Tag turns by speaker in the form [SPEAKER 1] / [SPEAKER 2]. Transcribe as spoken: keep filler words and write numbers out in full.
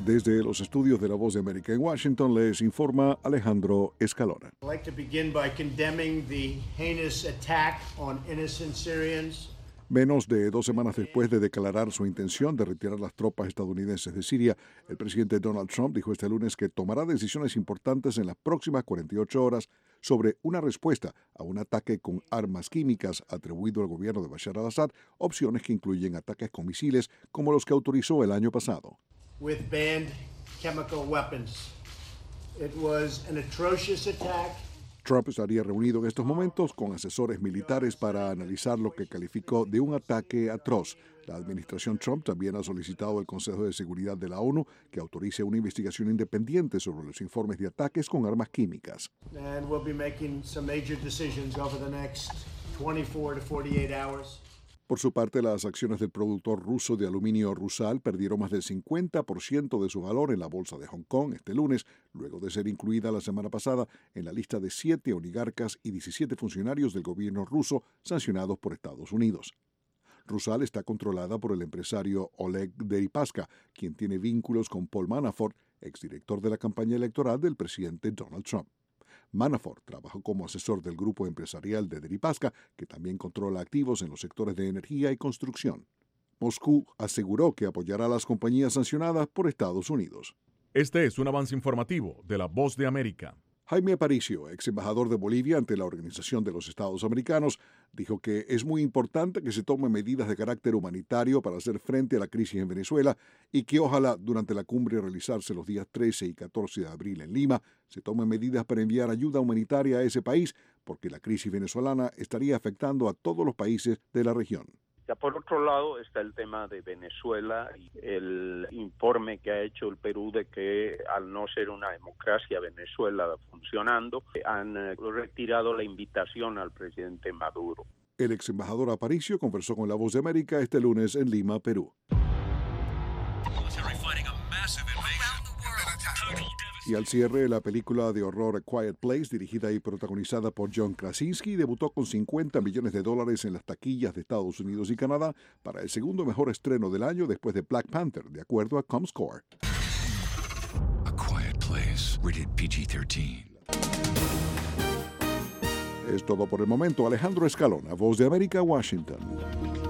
[SPEAKER 1] Desde los estudios de La Voz de América en Washington les informa Alejandro Escalona.
[SPEAKER 2] I'd like to begin by condemning the heinous attack on innocent Syrians.
[SPEAKER 1] Menos de dos semanas después de declarar su intención de retirar las tropas estadounidenses de Siria, el presidente Donald Trump dijo este lunes que tomará decisiones importantes en las próximas cuarenta y ocho horas sobre una respuesta a un ataque con armas químicas atribuido al gobierno de Bashar al-Assad, opciones que incluyen ataques con misiles como los que autorizó el año pasado.
[SPEAKER 2] With banned chemical weapons. It was an atrocious attack.
[SPEAKER 1] Trump estaría reunido en estos momentos con asesores militares para analizar lo que calificó de un ataque atroz. La administración Trump también ha solicitado al Consejo de Seguridad de la ONU que autorice una investigación independiente sobre los informes de ataques con armas químicas.
[SPEAKER 2] And we'll be making some major decisions over the next twenty-four to forty-eight hours.
[SPEAKER 1] Por su parte, las acciones del productor ruso de aluminio Rusal perdieron más del cincuenta por ciento de su valor en la bolsa de Hong Kong este lunes, luego de ser incluida la semana pasada en la lista de siete oligarcas y diecisiete funcionarios del gobierno ruso sancionados por Estados Unidos. Rusal está controlada por el empresario Oleg Deripaska, quien tiene vínculos con Paul Manafort, exdirector de la campaña electoral del presidente Donald Trump. Manafort trabajó como asesor del grupo empresarial de Deripaska, que también controla activos en los sectores de energía y construcción. Moscú aseguró que apoyará a las compañías sancionadas por Estados Unidos.
[SPEAKER 3] Este es un avance informativo de La Voz de América.
[SPEAKER 1] Jaime Aparicio, ex embajador de Bolivia ante la Organización de los Estados Americanos, dijo que es muy importante que se tomen medidas de carácter humanitario para hacer frente a la crisis en Venezuela y que ojalá durante la cumbre realizarse los días trece y catorce de abril en Lima se tomen medidas para enviar ayuda humanitaria a ese país, porque la crisis venezolana estaría afectando a todos los países de la región.
[SPEAKER 4] Ya por otro lado está el tema de Venezuela y el informe que ha hecho el Perú de que al no ser una democracia Venezuela funcionando, han retirado la invitación al presidente Maduro.
[SPEAKER 1] El ex embajador Aparicio conversó con La Voz de América este lunes en Lima, Perú. Y al cierre, la película de horror A Quiet Place, dirigida y protagonizada por John Krasinski, debutó con cincuenta millones de dólares en las taquillas de Estados Unidos y Canadá para el segundo mejor estreno del año después de Black Panther, de acuerdo a ComScore.
[SPEAKER 5] A Quiet Place, rated P G thirteen.
[SPEAKER 1] Es todo por el momento. Alejandro Escalona, Voz de América, Washington.